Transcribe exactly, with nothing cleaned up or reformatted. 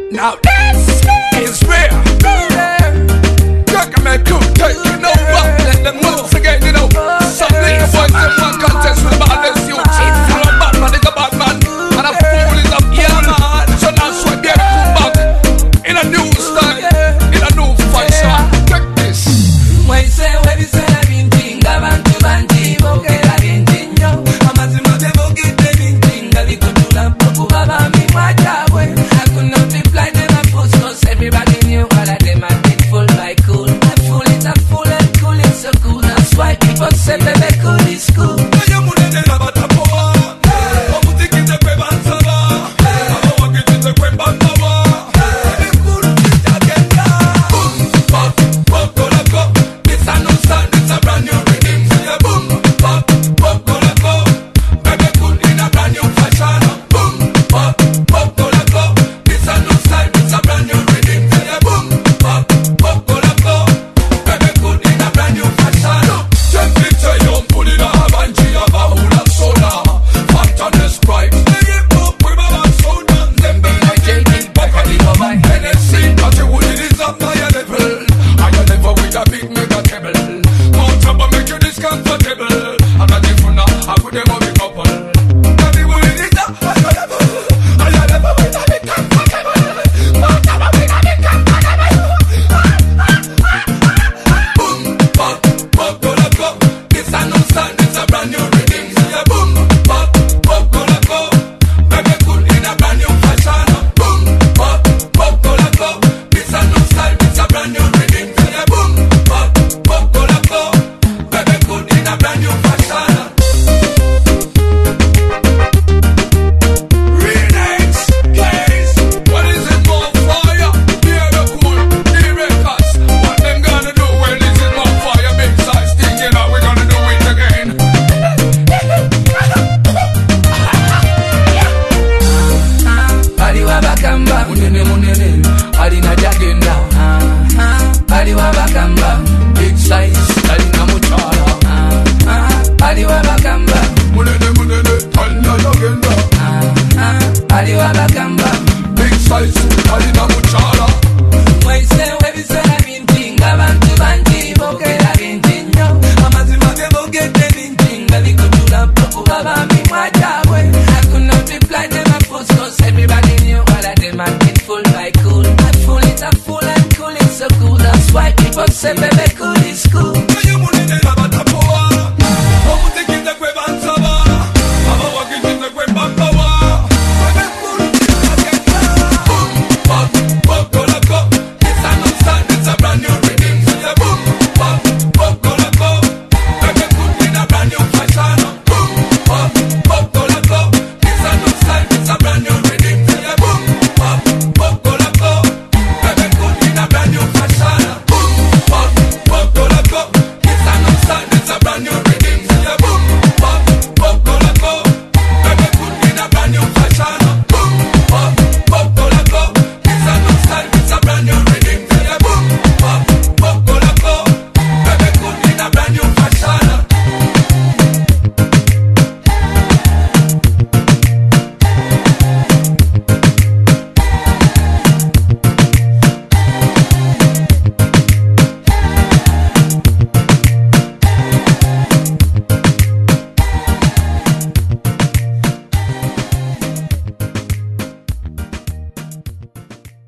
Now this is real. Crack man cool taking over. Let them once again, you know. Some nigga boys in one contest with about this youth. I'm a bad man, nigga bad man. And a fool is a fool. So now swipe your cool back in a new style, in a new fashion. Check this. When you say, when you say, I've been tinga, bantu banti, boke la bintinyo. Amazima de boke de bintinga, likutula poku baba mi wajawe. I could not reply to my post, cause everybody knew all of them had been full by cool. A fool is a fool and cool is so cool. That's why people say, baby, cool is cool. Say, baby, cool.